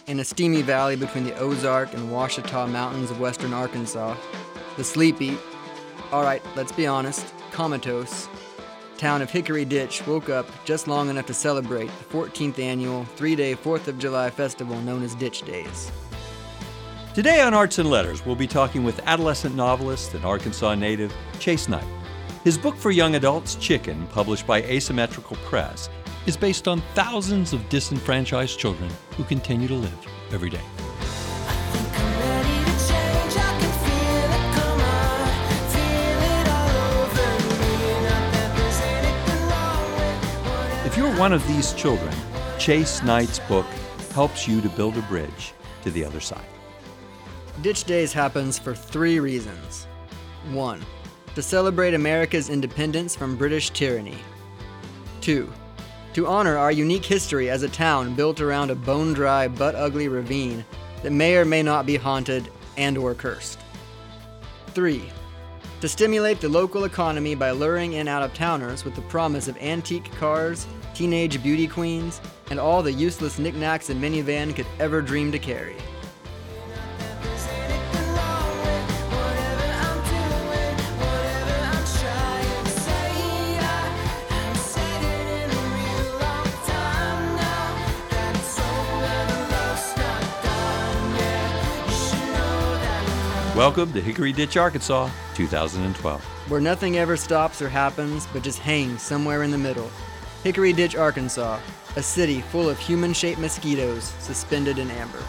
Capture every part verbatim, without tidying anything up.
in a steamy valley between the Ozark and Ouachita Mountains of western Arkansas, the sleepy, alright, let's be honest, comatose, town of Hickory Ditch woke up just long enough to celebrate the fourteenth annual three-day fourth of July festival known as Ditch Days. Today on Arts and Letters, we'll be talking with adolescent novelist and Arkansas native Chase Knight. His book for young adults, Chicken, published by Asymmetrical Press, is based on thousands of disenfranchised children who continue to live every day. If you're one of these children, Chase Knight's book helps you to build a bridge to the other side. Ditch Days happens for three reasons. One, to celebrate America's independence from British tyranny. Two, to honor our unique history as a town built around a bone-dry, butt-ugly ravine that may or may not be haunted and or cursed. Three, to stimulate the local economy by luring in out-of-towners with the promise of antique cars, teenage beauty queens, and all the useless knickknacks a minivan could ever dream to carry. Welcome to Hickory Ditch, Arkansas, two thousand twelve. Where nothing ever stops or happens, but just hangs somewhere in the middle. Hickory Ditch, Arkansas, a city full of human-shaped mosquitoes suspended in amber.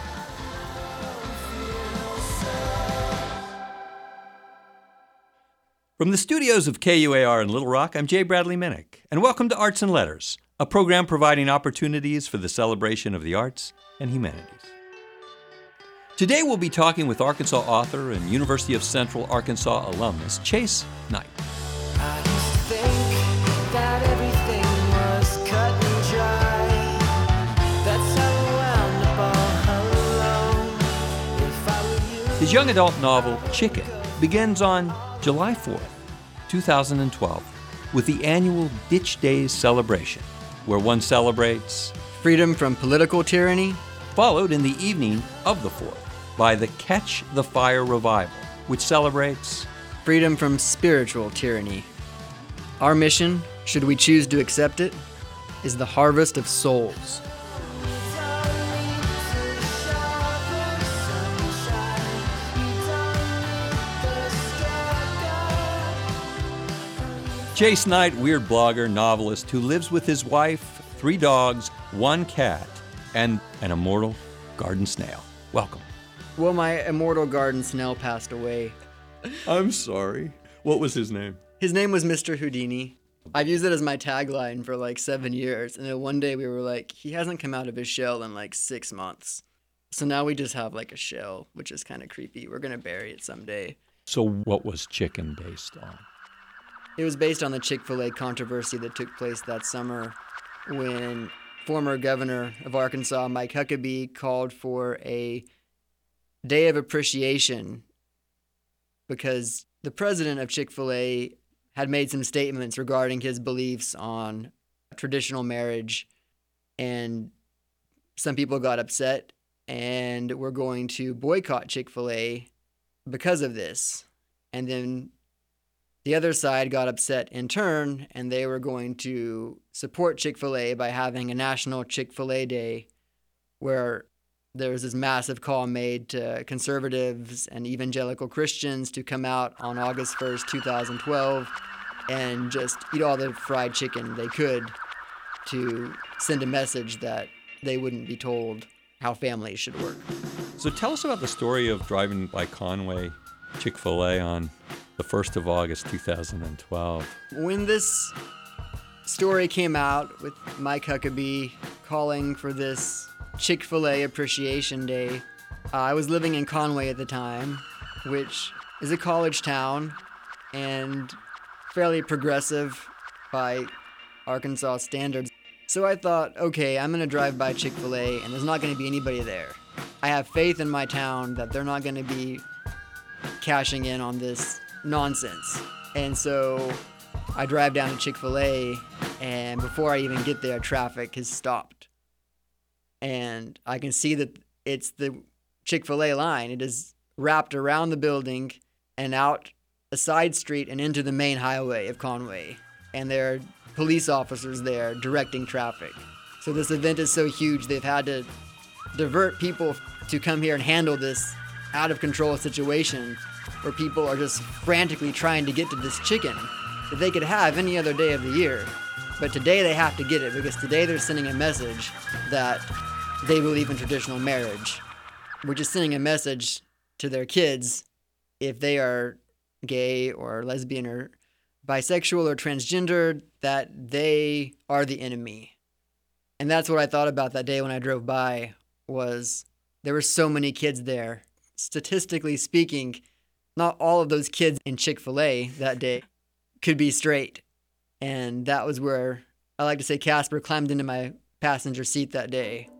From the studios of K U A R in Little Rock, I'm Jay Bradley Minnick, and welcome to Arts and Letters, a program providing opportunities for the celebration of the arts and humanities. Today we'll be talking with Arkansas author and University of Central Arkansas alumnus Chase Knight. I used to think that everything was cut and dry. That's how I wound up all alone. If I were you. His young adult novel, Chicken, begins on July fourth, two thousand twelve, with the annual Ditch Days celebration, where one celebrates Freedom from political tyranny, followed in the evening of the fourth by the Catch the Fire Revival, which celebrates freedom from spiritual tyranny. Our mission, should we choose to accept it, is the harvest of souls. Chase Knight, weird blogger, novelist, who lives with his wife, three dogs, one cat, and an immortal garden snail. Welcome. Well, my immortal garden snail passed away. I'm sorry. What was his name? His name was Mister Houdini. I've used it as my tagline for like seven years, and then one day we were like, he hasn't come out of his shell in like six months. So now we just have like a shell, which is kind of creepy. We're going to bury it someday. So what was Chicken based on? It was based on the Chick-fil-A controversy that took place that summer when former governor of Arkansas, Mike Huckabee, called for a day of appreciation because the president of Chick-fil-A had made some statements regarding his beliefs on traditional marriage, and some people got upset and were going to boycott Chick-fil-A because of this. And then the other side got upset in turn, and they were going to support Chick-fil-A by having a National Chick-fil-A Day where there was this massive call made to conservatives and evangelical Christians to come out on August first, twenty twelve, and just eat all the fried chicken they could to send a message that they wouldn't be told how families should work. So tell us about the story of driving by Conway Chick-fil-A on the first of August, two thousand twelve. When this story came out with Mike Huckabee calling for this Chick-fil-A Appreciation Day, uh, I was living in Conway at the time, which is a college town and fairly progressive by Arkansas standards. So I thought, okay, I'm going to drive by Chick-fil-A and there's not going to be anybody there. I have faith in my town that they're not going to be cashing in on this nonsense. And so I drive down to Chick-fil-A, and before I even get there, traffic has stopped. And I can see that it's the Chick-fil-A line. It is wrapped around the building and out a side street and into the main highway of Conway. And there are police officers there directing traffic. So this event is so huge, they've had to divert people to come here and handle this out of control situation where people are just frantically trying to get to this chicken that they could have any other day of the year. But today they have to get it because today they're sending a message that they believe in traditional marriage. We're just sending a message to their kids if they are gay or lesbian or bisexual or transgender that they are the enemy. And that's what I thought about that day when I drove by was there were so many kids there. Statistically speaking, not all of those kids in Chick-fil-A that day could be straight. And that was where I like to say Casper climbed into my passenger seat that day.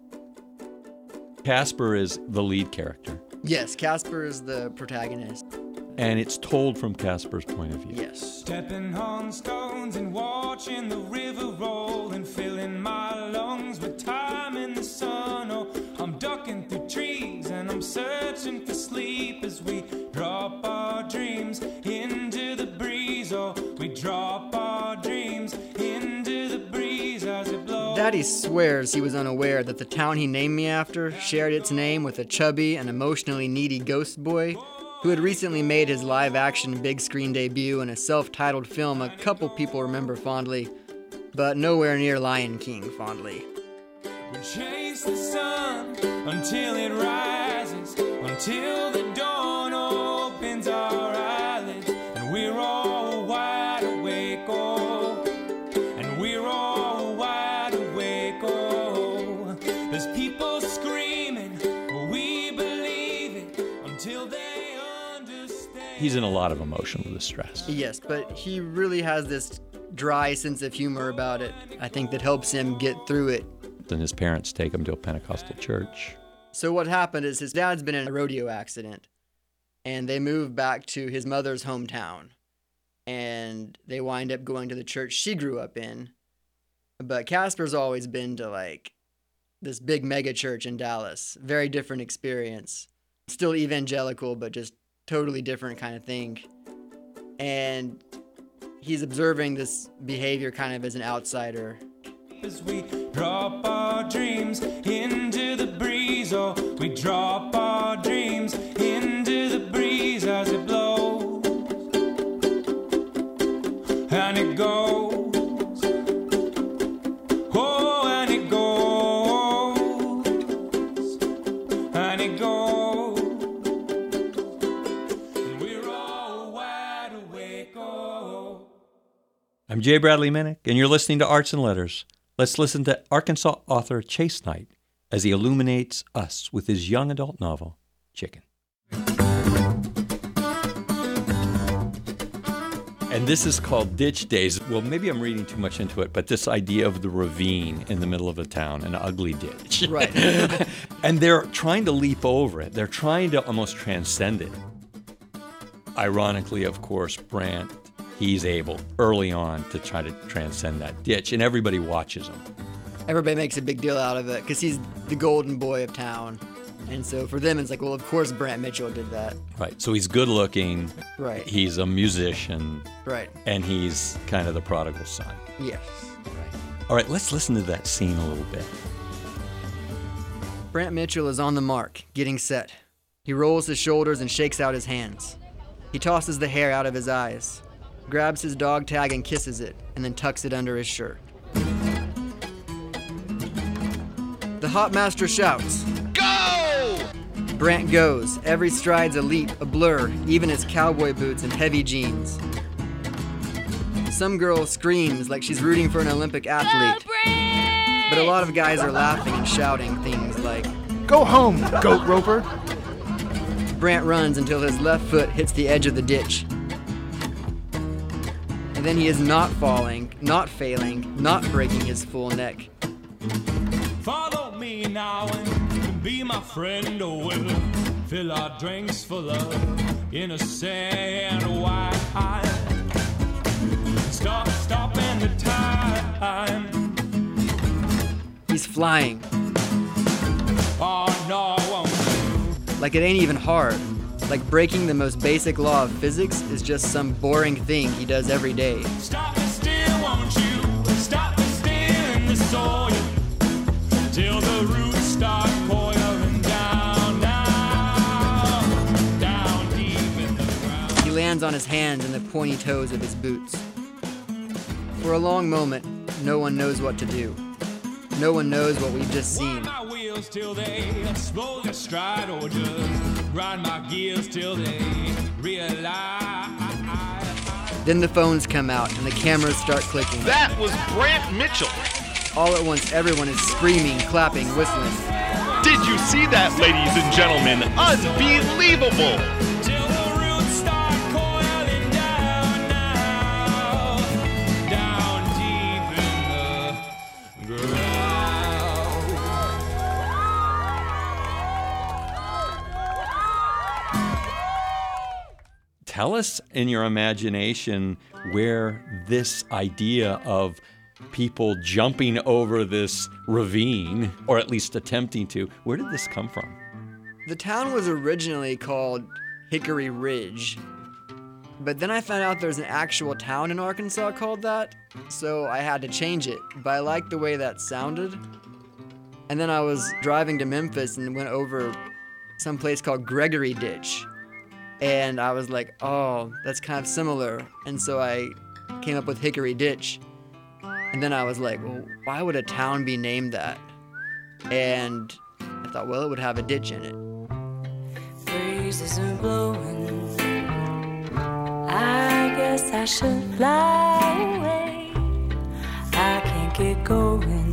Casper is the lead character. Yes, Casper is the protagonist. And it's told from Casper's point of view. Yes. Stepping on stones and watching the river roll and filling my lungs with time in the sun. Oh, I'm ducking through trees and I'm searching for sleep as we drop our dreams into the breeze. Oh, we drop our dreams into the breeze as it blows. Daddy swears he was unaware that the town he named me after shared its name with a chubby and emotionally needy ghost boy who had recently made his live-action big-screen debut in a self-titled film a couple people remember fondly, but nowhere near Lion King fondly. We chase the sun until it rises, until the dawn opens our eyelids, and we're all wide awake, oh, and we're all wide awake, oh. There's people screaming, we believe it, until they He's in a lot of emotional distress. Yes, but he really has this dry sense of humor about it, I think, that helps him get through it. Then his parents take him to a Pentecostal church. So what happened is his dad's been in a rodeo accident, and they moved back to his mother's hometown, and they wind up going to the church she grew up in. But Casper's always been to, like, this big mega church in Dallas. Very different experience. Still evangelical, but just totally different kind of thing. And he's observing this behavior kind of as an outsider. As we drop our dreams into the breeze, oh, we drop our dreams into the breeze as it blows, and it goes, oh, and it goes, and it goes. I'm Jay Bradley Minnick, and you're listening to Arts and Letters. Let's listen to Arkansas author Chase Knight as he illuminates us with his young adult novel, Chicken. And this is called Ditch Days. Well, maybe I'm reading too much into it, but this idea of the ravine in the middle of a town, an ugly ditch. Right. And they're trying to leap over it. They're trying to almost transcend it. Ironically, of course, Brant, he's able early on to try to transcend that ditch, and everybody watches him. Everybody makes a big deal out of it because he's the golden boy of town. And so for them, it's like, well, of course Brant Mitchell did that. Right. So he's good looking. Right. He's a musician. Right. And he's kind of the prodigal son. Yes. Right. All right, let's listen to that scene a little bit. Brant Mitchell is on the mark, getting set. He rolls his shoulders and shakes out his hands. He tosses the hair out of his eyes, grabs his dog tag and kisses it, and then tucks it under his shirt. The Hop Master shouts, "Go!" Brant goes. Every stride's a leap, a blur, even his cowboy boots and heavy jeans. Some girl screams like she's rooting for an Olympic athlete. But a lot of guys are laughing and shouting things like, "Go home, goat roper!" Brant runs until his left foot hits the edge of the ditch. And then he is not falling, not failing, not breaking his full neck. Follow me now and be my friend, oh, we'll fill our drinks full of innocent wine. Stop, stop in the time. He's flying. Oh no, I won't Like it ain't even hard. Like breaking the most basic law of physics is just some boring thing he does every day. Stop me still, won't you? Stop me still in the soil till the roots start coiling down, down, down deep in the ground. He lands on his hands and the pointy toes of his boots. For a long moment, no one knows what to do. No one knows what we've just seen. Wind my wheels till they slowly stride, or just grind my gears till they realize. Then the phones come out and the cameras start clicking. That was Brant Mitchell. All at once, everyone is screaming, clapping, whistling. Did you see that, ladies and gentlemen? Unbelievable! Till the roots start coiling down, down, down deep in the ground. Tell us in your imagination where this idea of people jumping over this ravine, or at least attempting to, where did this come from? The town was originally called Hickory Ridge, but then I found out there's an actual town in Arkansas called that, so I had to change it, but I liked the way that sounded. And then I was driving to Memphis and went over some place called Gregory Ditch, and I was like, oh, that's kind of similar, and so I came up with Hickory Ditch. And then I was like, well, why would a town be named that? And I thought, well, it would have a ditch in it. Breezes are blowing. I guess I should fly away. I can't get going.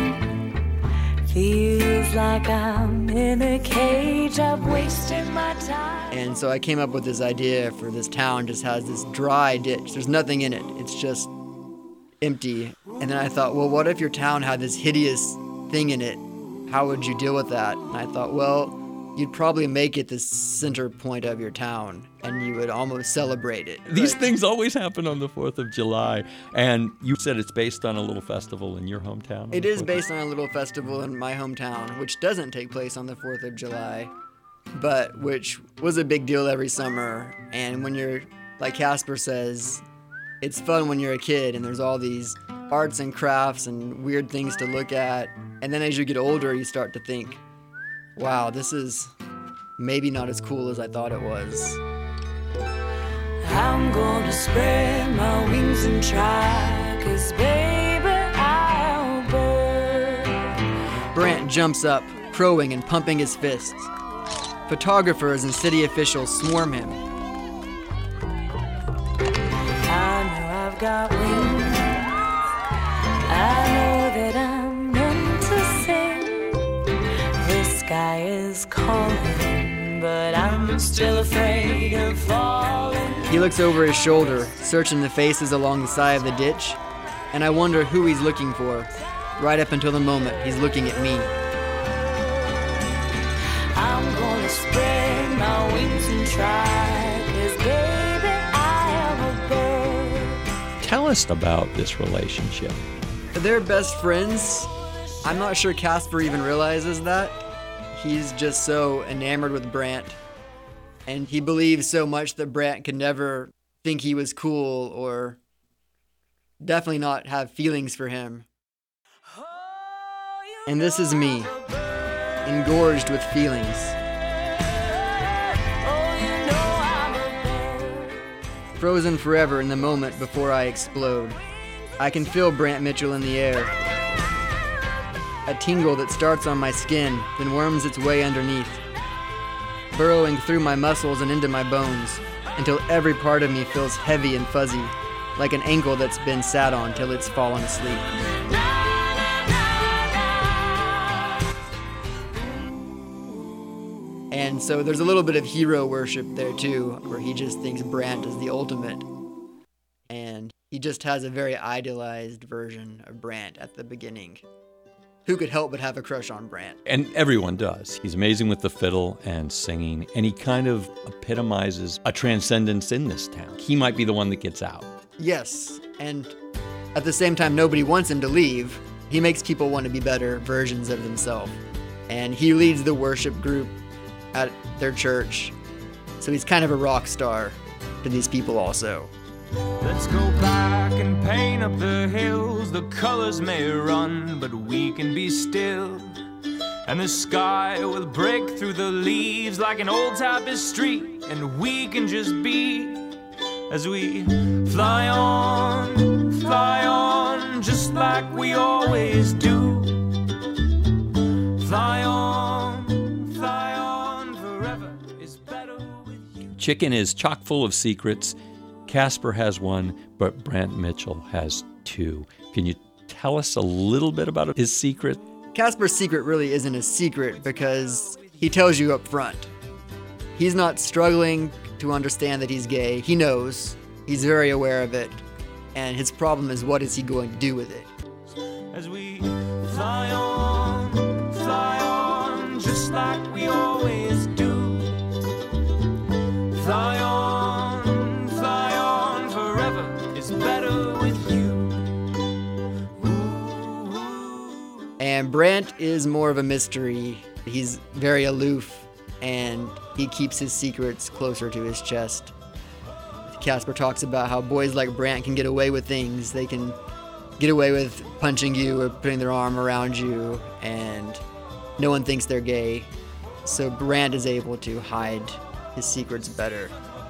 Feels like I'm in a cage. I've wasted my time. And so I came up with this idea for this town just has this dry ditch. There's nothing in it. It's just empty. And then I thought, well, what if your town had this hideous thing in it? How would you deal with that? And I thought, well, you'd probably make it the center point of your town and you would almost celebrate it. These But things always happen on the fourth of July, and you said it's based on a little festival in your hometown? on It the is fourth? based on a little festival in my hometown, which doesn't take place on the fourth of July, but which was a big deal every summer. And when you're, like Casper says, it's fun when you're a kid and there's all these arts and crafts and weird things to look at. And then as you get older, you start to think, wow, this is maybe not as cool as I thought it was. I'm gonna spread my wings and try, 'cause baby, I'll burn. Brant jumps up, crowing and pumping his fists. Photographers and city officials swarm him. I know I've got wings. I know that I'm meant to sing. The sky is calling, but I'm still afraid of falling. He looks over his shoulder, searching the faces along the side of the ditch, and I wonder who he's looking for, right up until the moment he's looking at me. I'm gonna spread my wings and try, 'cause baby, I am a bird. Tell us about this relationship. They're best friends. I'm not sure Casper even realizes that. He's just so enamored with Brant, and he believes so much that Brant could never think he was cool or definitely not have feelings for him. And this is me, engorged with feelings. Oh, you know I'm a bird. Frozen forever in the moment before I explode. I can feel Brant Mitchell in the air. A tingle that starts on my skin, then worms its way underneath, burrowing through my muscles and into my bones, until every part of me feels heavy and fuzzy, like an ankle that's been sat on till it's fallen asleep. And so there's a little bit of hero worship there too, where he just thinks Brant is the ultimate. And he just has a very idealized version of Brant at the beginning. Who could help but have a crush on Brant? And everyone does. He's amazing with the fiddle and singing, and he kind of epitomizes a transcendence in this town. He might be the one that gets out. Yes, and at the same time, nobody wants him to leave. He makes people want to be better versions of themselves. And he leads the worship group at their church. So he's kind of a rock star to these people also. Let's go back and paint up the hills. The colors may run, but we can be still. And the sky will break through the leaves like an old tapestry, and we can just be as we fly on, fly on, just like we always do. Fly on, fly on, forever is better with you. Chicken is chock full of secrets. Casper has one, but Brant Mitchell has two. Can you tell us a little bit about his secret? Casper's secret really isn't a secret because he tells you up front. He's not struggling to understand that he's gay. He knows. He's very aware of it. And his problem is, what is he going to do with it? As we fly on, fly on, just like we always do. Fly on, fly on, forever is better with you. Ooh. And Brant is more of a mystery. He's very aloof, and he keeps his secrets closer to his chest. Casper talks about how boys like Brant can get away with things. They can get away with punching you or putting their arm around you, and no one thinks they're gay. So Brant is able to hide his secrets better.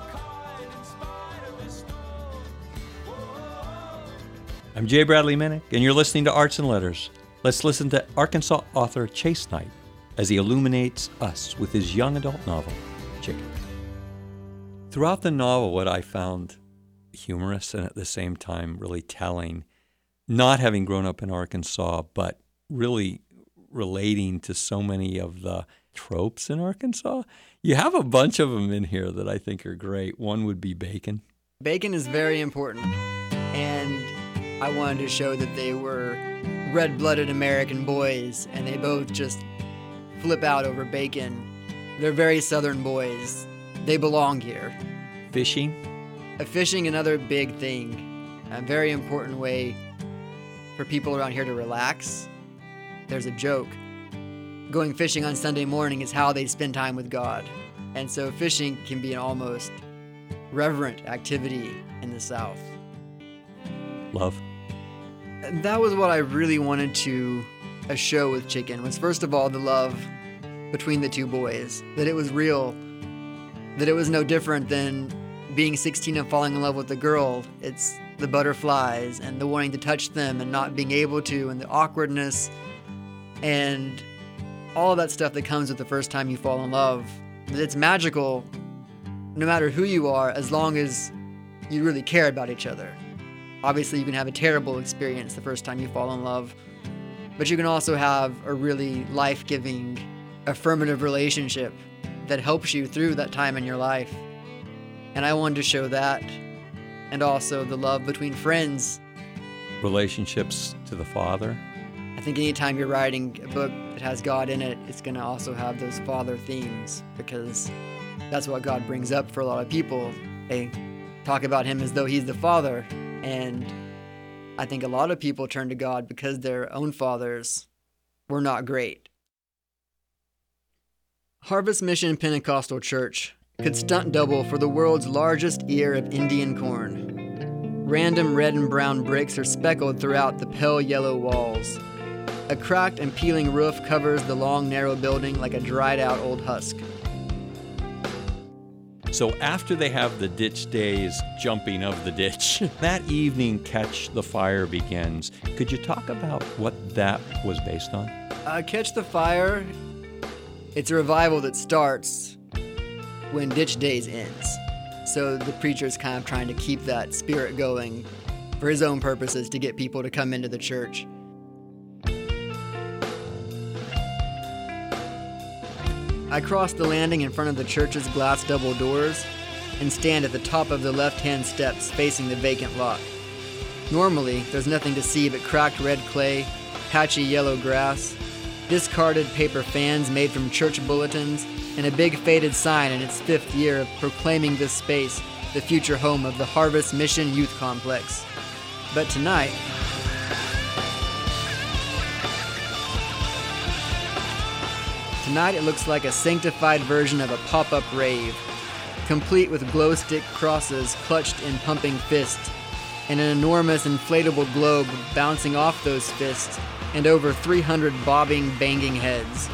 I'm Jay Bradley Minnick, and you're listening to Arts and Letters. Let's listen to Arkansas author Chase Knight as he illuminates us with his young adult novel, Chicken. Throughout the novel, what I found humorous and at the same time really telling, not having grown up in Arkansas, but really relating to so many of the tropes in Arkansas. You have a bunch of them in here that I think are great. One would be bacon. Bacon is very important, and I wanted to show that they were red-blooded American boys, and they both just flip out over bacon. They're very Southern boys. They belong here. Fishing. Uh, fishing, another big thing. A very important way for people around here to relax. There's a joke. Going fishing on Sunday morning is how they spend time with God. And so fishing can be an almost reverent activity in the South. Love. That was what I really wanted to uh, show with Chicken, was first of all the love between the two boys. That it was real. That it was no different than being sixteen and falling in love with a girl. It's the butterflies and the wanting to touch them and not being able to, and the awkwardness and all of that stuff that comes with the first time you fall in love. That it's magical no matter who you are, as long as you really care about each other. Obviously, you can have a terrible experience the first time you fall in love, but you can also have a really life-giving, affirmative relationship that helps you through that time in your life. And I wanted to show that, and also the love between friends. Relationships to the Father. I think anytime you're writing a book that has God in it, it's going to also have those father themes, because that's what God brings up for a lot of people. They talk about him as though he's the Father, and I think a lot of people turn to God because their own fathers were not great. Harvest Mission Pentecostal Church could stunt double for the world's largest ear of Indian corn. Random red and brown bricks are speckled throughout the pale yellow walls. A cracked and peeling roof covers the long, narrow building like a dried-out old husk. So after they have the ditch days jumping of the ditch, that evening Catch the Fire begins. Could you talk about what that was based on? Uh, Catch the Fire, it's a revival that starts when Ditch Days ends. So the preacher's kind of trying to keep that spirit going for his own purposes, to get people to come into the church. I cross the landing in front of the church's glass double doors and stand at the top of the left-hand steps facing the vacant lot. Normally, there's nothing to see but cracked red clay, patchy yellow grass, discarded paper fans made from church bulletins, and a big faded sign in its fifth year of proclaiming this space the future home of the Harvest Mission Youth Complex. But tonight, Tonight it looks like a sanctified version of a pop-up rave, complete with glow stick crosses clutched in pumping fists, and an enormous inflatable globe bouncing off those fists, and over three hundred bobbing, banging heads.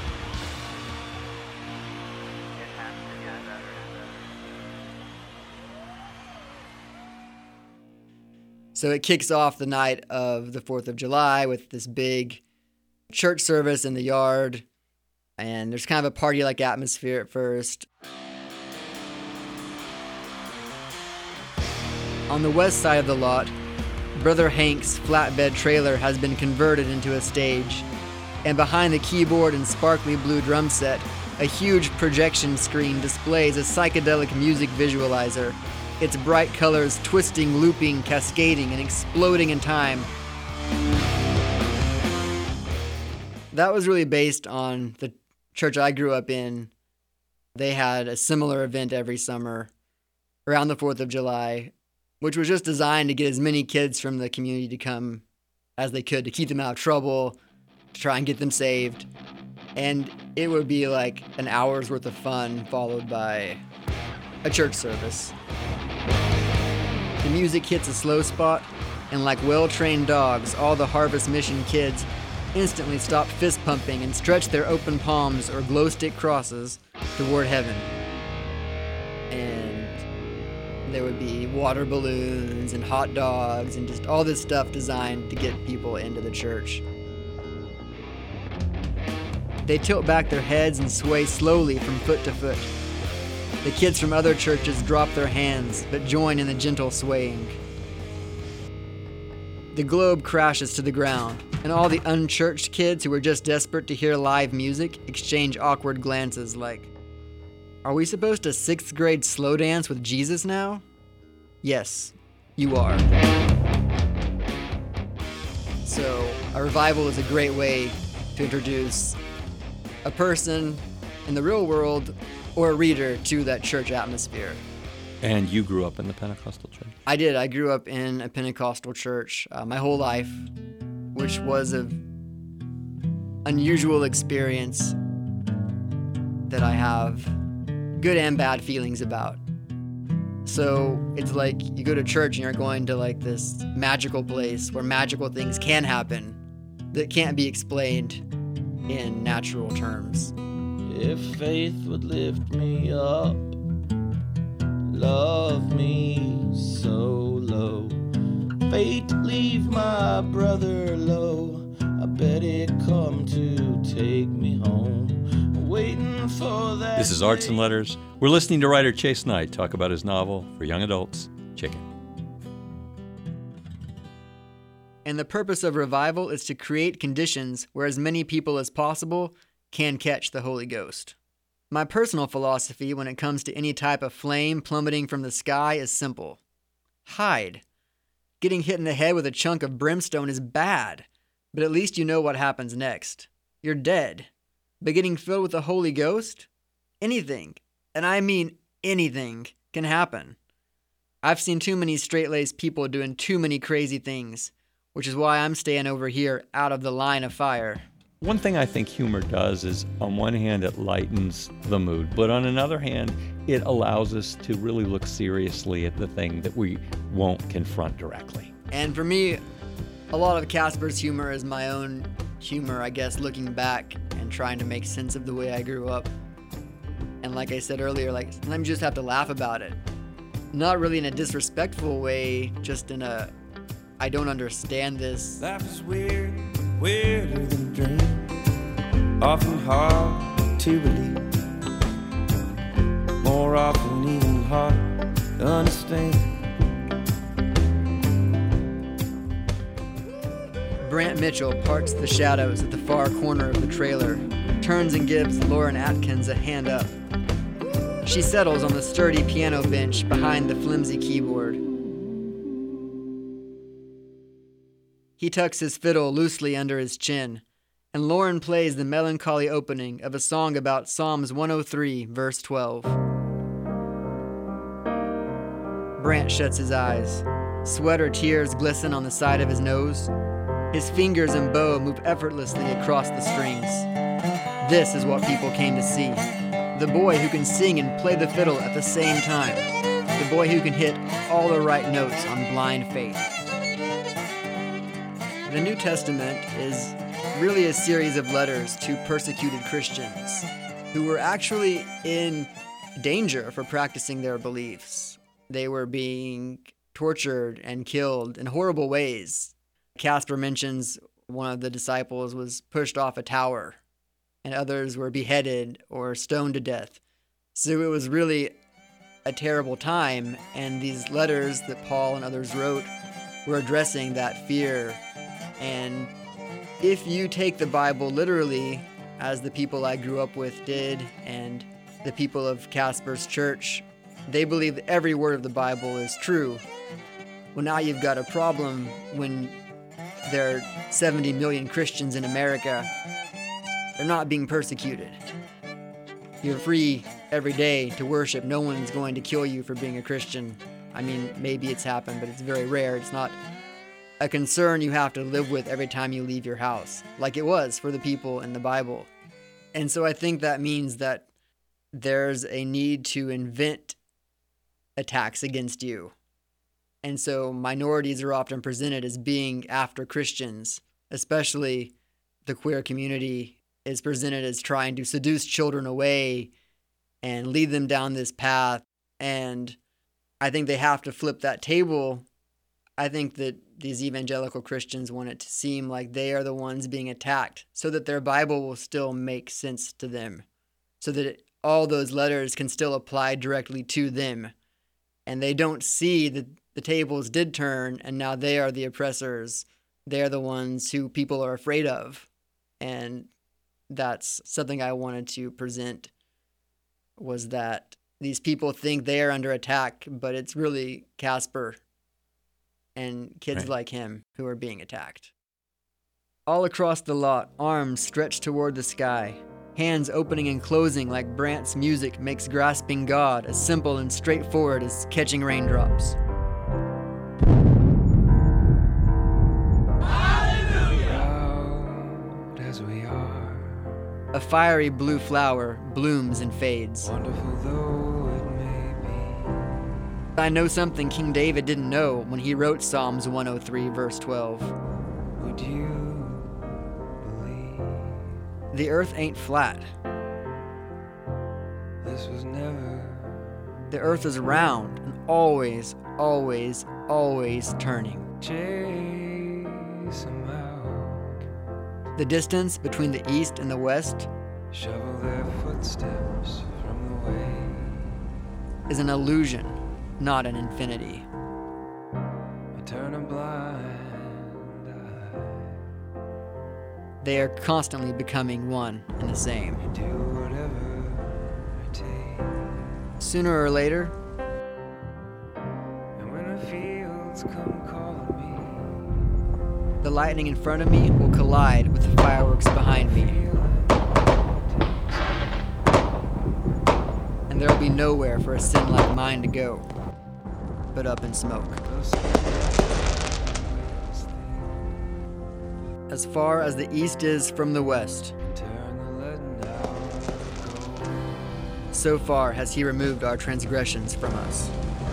So it kicks off the night of the fourth of July with this big church service in the yard, and there's kind of a party-like atmosphere at first. On the west side of the lot, Brother Hank's flatbed trailer has been converted into a stage, and behind the keyboard and sparkly blue drum set, a huge projection screen displays a psychedelic music visualizer, its bright colors twisting, looping, cascading, and exploding in time. That was really based on the church I grew up in. They had a similar event every summer around the fourth of July, which was just designed to get as many kids from the community to come as they could, to keep them out of trouble, to try and get them saved. And it would be like an hour's worth of fun followed by a church service. The music hits a slow spot, and like well-trained dogs, all the Harvest Mission kids instantly stop fist pumping and stretch their open palms or glow stick crosses toward heaven. And there would be water balloons and hot dogs and just all this stuff designed to get people into the church. They tilt back their heads and sway slowly from foot to foot. The kids from other churches drop their hands, but join in the gentle swaying. The globe crashes to the ground, and all the unchurched kids who were just desperate to hear live music exchange awkward glances like, "Are we supposed to sixth grade slow dance with Jesus now?" Yes, you are. So, a revival is a great way to introduce a person in the real world or a reader to that church atmosphere. And you grew up in the Pentecostal church? I did. I grew up in a Pentecostal church uh, my whole life, which was an unusual experience that I have good and bad feelings about. So it's like you go to church and you're going to like this magical place where magical things can happen that can't be explained in natural terms. If faith would lift me up, love me so low, fate leave my brother low, I bet it come to take me home, waiting for that. This is Arts and Letters. We're listening to writer Chase Knight talk about his novel for young adults, Chicken. And the purpose of revival is to create conditions where as many people as possible can catch the Holy Ghost. My personal philosophy when it comes to any type of flame plummeting from the sky is simple. Hide. Getting hit in the head with a chunk of brimstone is bad, but at least you know what happens next. You're dead. But getting filled with the Holy Ghost? Anything, and I mean anything, can happen. I've seen too many straight-laced people doing too many crazy things, which is why I'm staying over here out of the line of fire. One thing I think humor does is, on one hand, it lightens the mood, but on another hand, it allows us to really look seriously at the thing that we won't confront directly. And for me, a lot of Casper's humor is my own humor, I guess, looking back and trying to make sense of the way I grew up. And like I said earlier, like sometimes you just have to laugh about it. Not really in a disrespectful way, just in a, I don't understand this. Life is weird, weirder than a dream, often hard to believe, more often even hard to understand. Brant Mitchell parts the shadows at the far corner of the trailer, turns and gives Lauren Atkins a hand up. She settles on the sturdy piano bench behind the flimsy keyboard. He tucks his fiddle loosely under his chin, and Lauren plays the melancholy opening of a song about Psalms one oh three, verse twelve. Brant shuts his eyes. Sweat or tears glisten on the side of his nose. His fingers and bow move effortlessly across the strings. This is what people came to see. The boy who can sing and play the fiddle at the same time. The boy who can hit all the right notes on blind faith. The New Testament is really a series of letters to persecuted Christians who were actually in danger for practicing their beliefs. They were being tortured and killed in horrible ways. Casper mentions one of the disciples was pushed off a tower, and others were beheaded or stoned to death. So it was really a terrible time, and these letters that Paul and others wrote were addressing that fear. And if you take the Bible literally, as the people I grew up with did, and the people of Casper's church, they believe that every word of the Bible is true. Well, now you've got a problem when there are seventy million Christians in America. They're not being persecuted. You're free every day to worship. No one's going to kill you for being a Christian. I mean, maybe it's happened, but it's very rare. It's not a concern you have to live with every time you leave your house, like it was for the people in the Bible. And so I think that means that there's a need to invent attacks against you. And so minorities are often presented as being after Christians, especially the queer community is presented as trying to seduce children away and lead them down this path. And I think they have to flip that table. I think that these evangelical Christians want it to seem like they are the ones being attacked so that their Bible will still make sense to them, so that it, all those letters can still apply directly to them. And they don't see that the tables did turn and now they are the oppressors. They're the ones who people are afraid of. And that's something I wanted to present, was that these people think they are under attack, but it's really Casper and kids right. like him who are being attacked. All across the lot, arms stretched toward the sky, hands opening and closing like Brandt's music makes grasping God as simple and straightforward as catching raindrops. Proud as we are, A fiery blue flower blooms and fades. wonderful though it may be. I know something King David didn't know when he wrote Psalms one oh three, verse twelve. Would you believe The earth ain't flat. this was never The earth is round and always, always, always turning. chase 'em out? The distance between the east and the west Shovel their footsteps from the way. is an illusion, not an infinity. I turn a blind eye. They are constantly becoming one and the same. You do whatever it takes. Sooner or later, And when the fields come calling me, the lightning in front of me will collide with the fireworks behind me, and there will be nowhere for a sin like mine to go but up in smoke. As far as the east is from the west, turn the leaden out, go. so far has he removed our transgressions from us.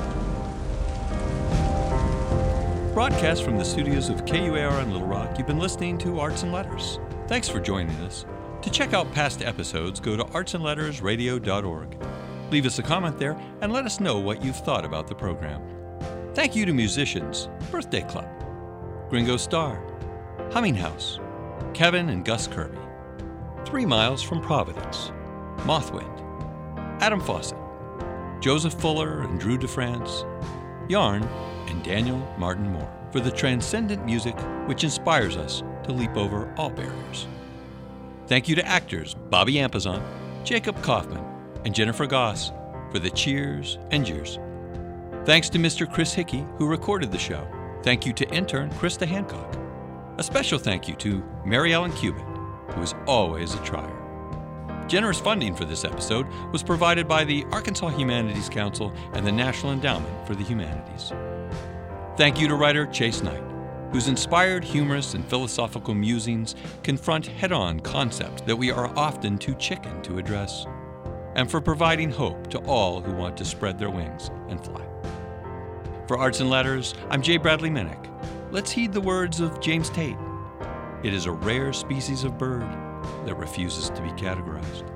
Broadcast from the studios of K U A R in Little Rock, you've been listening to Arts and Letters. Thanks for joining us. To check out past episodes, go to arts and letters radio dot org. Leave us a comment there and let us know what you've thought about the program. Thank you to musicians, Birthday Club, Gringo Star, Humming House, Kevin and Gus Kirby, Three Miles from Providence, Mothwind, Adam Fawcett, Joseph Fuller and Drew DeFrance, Yarn, and Daniel Martin Moore for the transcendent music which inspires us to leap over all barriers. Thank you to actors Bobby Ampazon, Jacob Kaufman, and Jennifer Goss for the cheers and jeers. Thanks to Mister Chris Hickey, who recorded the show. Thank you to intern Krista Hancock. A special thank you to Mary Ellen Cubitt, who is always a trier. Generous funding for this episode was provided by the Arkansas Humanities Council and the National Endowment for the Humanities. Thank you to writer Chase Knight. whose inspired, humorous, and philosophical musings confront head-on concepts that we are often too chicken to address, and for providing hope to all who want to spread their wings and fly. For Arts and Letters, I'm J. Bradley Minnick. Let's heed the words of James Tate. It is a rare species of bird that refuses to be categorized.